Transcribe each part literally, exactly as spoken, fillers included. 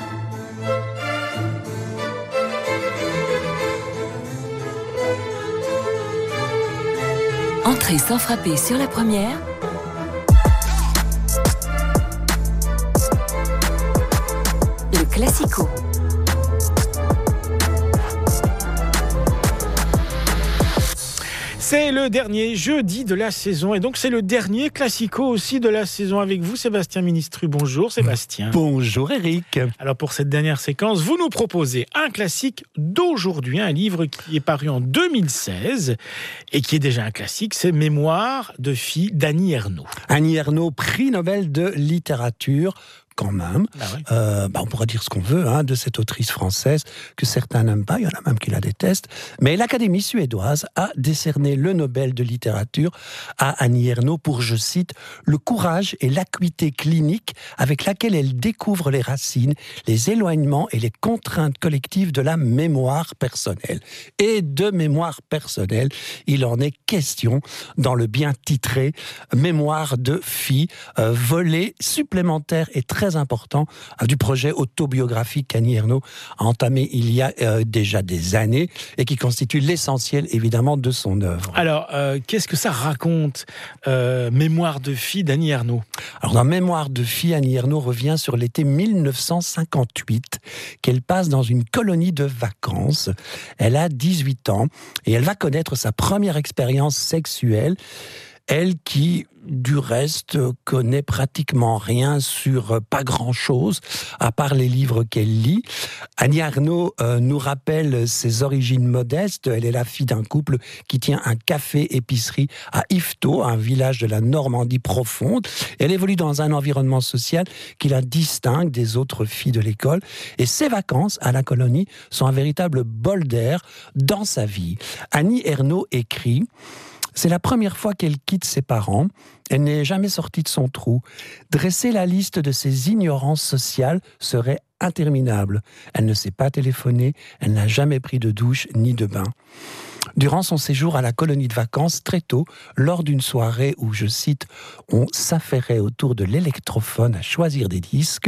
Entrée sans frapper sur la première. Le Classico. C'est le dernier jeudi de la saison et donc c'est le dernier Classico aussi de la saison avec vous, Sébastien Ministru. Bonjour Sébastien. Bonjour Eric. Alors pour cette dernière séquence, vous nous proposez un classique d'aujourd'hui, un livre qui est paru en deux mille seize et qui est déjà un classique, c'est Mémoires de fille d'Annie Ernaux. Annie Ernaux, prix Nobel de littérature. Quand même, ah oui. euh, bah on pourra dire ce qu'on veut hein, de cette autrice française que certains n'aiment pas, il y en a même qui la détestent, mais l'Académie suédoise a décerné le Nobel de littérature à Annie Ernaux pour, je cite, le courage et l'acuité clinique avec laquelle elle découvre les racines, les éloignements et les contraintes collectives de la mémoire personnelle. Et de mémoire personnelle, il en est question dans le bien titré Mémoires de fille, euh, volet supplémentaire et très très important euh, du projet autobiographique qu'Annie Ernaux a entamé il y a euh, déjà des années et qui constitue l'essentiel évidemment de son œuvre. Alors, euh, qu'est-ce que ça raconte, euh, Mémoires de fille d'Annie Ernaux ? Alors dans Mémoires de fille, Annie Ernaux revient sur l'été mille neuf cent cinquante-huit qu'elle passe dans une colonie de vacances. Elle a dix-huit ans et elle va connaître sa première expérience sexuelle. Elle qui, du reste, connaît pratiquement rien sur pas grand-chose, à part les livres qu'elle lit. Annie Ernaux euh, nous rappelle ses origines modestes. Elle est la fille d'un couple qui tient un café-épicerie à Yvetot, un village de la Normandie profonde. Elle évolue dans un environnement social qui la distingue des autres filles de l'école. Et ses vacances à la colonie sont un véritable bol d'air dans sa vie. Annie Ernaux écrit... C'est la première fois qu'elle quitte ses parents. Elle n'est jamais sortie de son trou. Dresser la liste de ses ignorances sociales serait interminable. Elle ne sait pas téléphoner, elle n'a jamais pris de douche ni de bain. Durant son séjour à la colonie de vacances, très tôt, lors d'une soirée où, je cite, on s'affairait autour de l'électrophone à choisir des disques,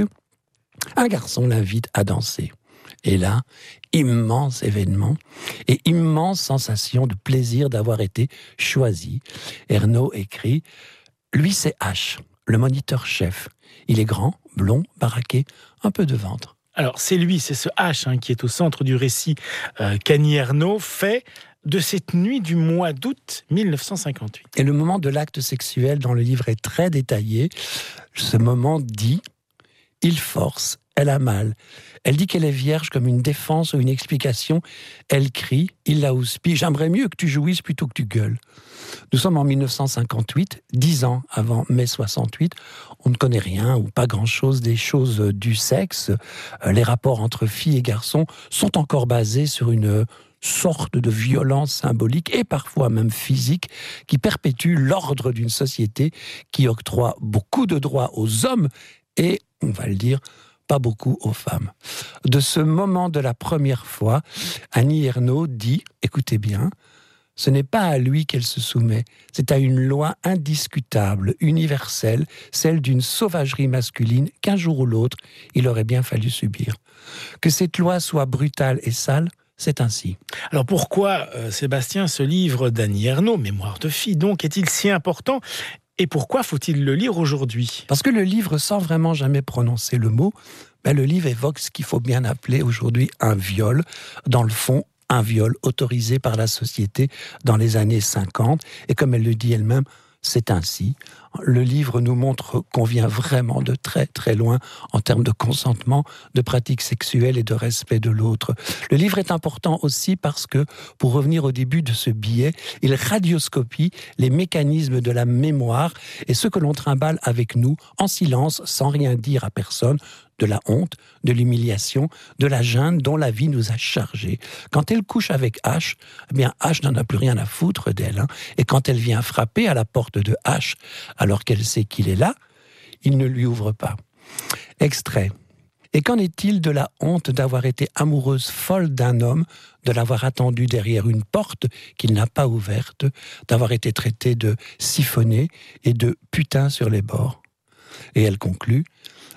un garçon l'invite à danser. Et là, immense événement et immense sensation de plaisir d'avoir été choisi. Ernaux écrit « Lui, c'est H, le moniteur-chef. Il est grand, blond, baraqué, un peu de ventre. » Alors, c'est lui, c'est ce H hein, qui est au centre du récit euh, qu'Annie Ernaux fait de cette nuit du mois d'août mille neuf cent cinquante-huit. Et le moment de l'acte sexuel dans le livre est très détaillé. Ce moment dit « Il force, elle a mal. » Elle dit qu'elle est vierge comme une défense ou une explication. Elle crie, il la houspille. J'aimerais mieux que tu jouisses plutôt que tu gueules. Nous sommes en mille neuf cent cinquante-huit, dix ans avant mai soixante-huit. On ne connaît rien ou pas grand-chose des choses du sexe. Les rapports entre filles et garçons sont encore basés sur une sorte de violence symbolique et parfois même physique qui perpétue l'ordre d'une société qui octroie beaucoup de droits aux hommes et, on va le dire, pas beaucoup aux femmes. De ce moment de la première fois, Annie Ernaux dit, écoutez bien, ce n'est pas à lui qu'elle se soumet, c'est à une loi indiscutable, universelle, celle d'une sauvagerie masculine qu'un jour ou l'autre, il aurait bien fallu subir. Que cette loi soit brutale et sale, c'est ainsi. Alors pourquoi, euh, Sébastien, ce livre d'Annie Ernaux, Mémoires de fille, donc, est-il si important ? Et pourquoi faut-il le lire aujourd'hui ? Parce que le livre, sans vraiment jamais prononcer le mot, ben le livre évoque ce qu'il faut bien appeler aujourd'hui un viol. Dans le fond, un viol autorisé par la société dans les années cinquante. Et comme elle le dit elle-même, c'est ainsi. Le livre nous montre qu'on vient vraiment de très très loin en termes de consentement, de pratiques sexuelles et de respect de l'autre. Le livre est important aussi parce que, pour revenir au début de ce billet, il radioscopie les mécanismes de la mémoire et ce que l'on trimballe avec nous en silence, sans rien dire à personne, de la honte, de l'humiliation, de la gêne dont la vie nous a chargés. Quand elle couche avec H, eh bien H n'en a plus rien à foutre d'elle. Hein. Et quand elle vient frapper à la porte de H, alors qu'elle sait qu'il est là, il ne lui ouvre pas. Extrait. Et qu'en est-il de la honte d'avoir été amoureuse folle d'un homme, de l'avoir attendu derrière une porte qu'il n'a pas ouverte, d'avoir été traitée de siphonné et de putain sur les bords ? Et elle conclut.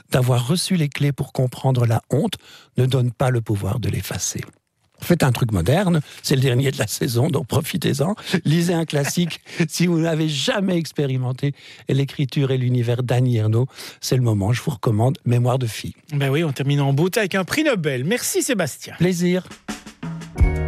d'avoir reçu les clés pour comprendre la honte ne donne pas le pouvoir de l'effacer. Faites un truc moderne, c'est le dernier de la saison, donc profitez-en. Lisez un classique. Si vous n'avez jamais expérimenté l'écriture et l'univers d'Annie Ernaux, c'est le moment, je vous recommande Mémoire de fille. Ben oui, on termine en beauté avec un prix Nobel. Merci Sébastien. Plaisir.